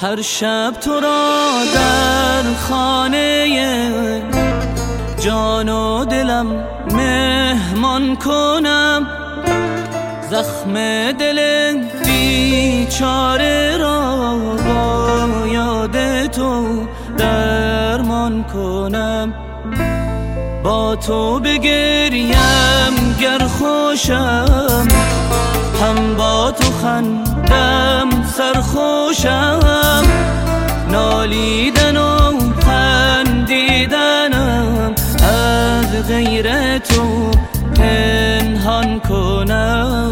هر شب تو را در خانه جان و دلم مهمان کنم، زخم دل بیچاره را با یاد تو درمان کنم. با تو بگریم گر خوشم، هم با تو خندم سرخوشم. نالیدن و خندیدنم از غیر تو پنهان کنم.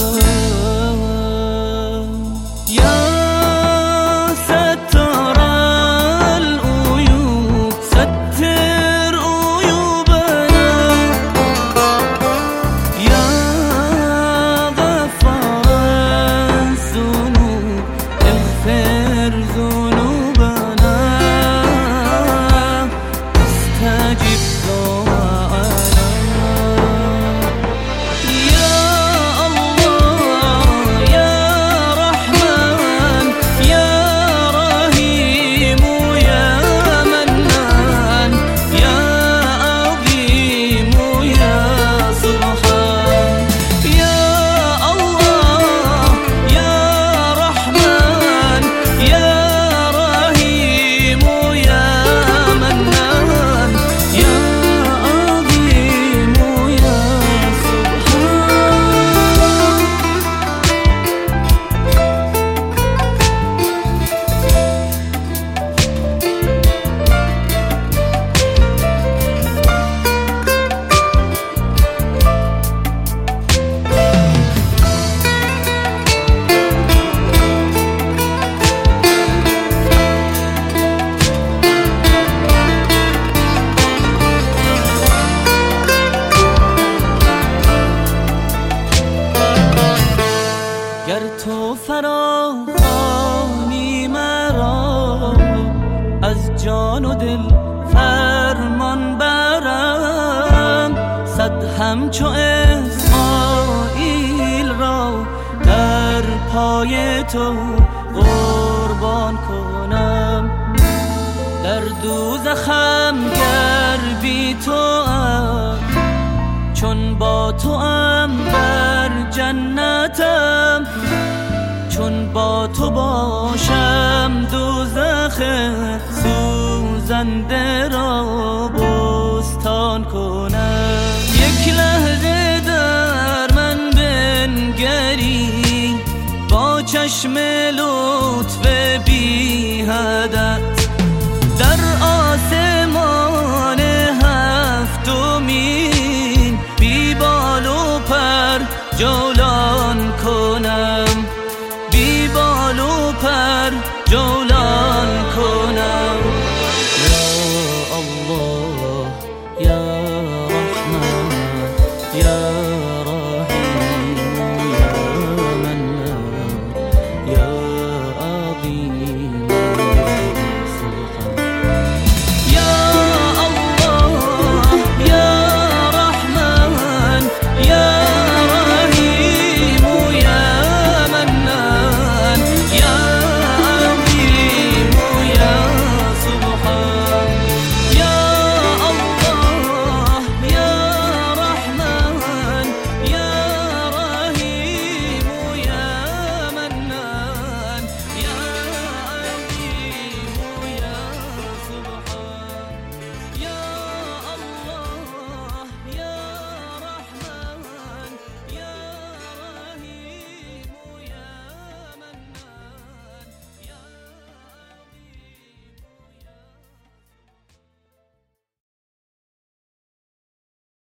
گر تو فراخوانی مرا، از جان و دل فرمان برم. صد همچو اسماعیل را در پای تو قربان کنم. در دوزخم گر بی تو چون با تو ام بر جنتم. چون با تو باشم دوزخ سوزنده را بستان کنم. یک لحظه در من بنگری با چشم لطف بی هدف،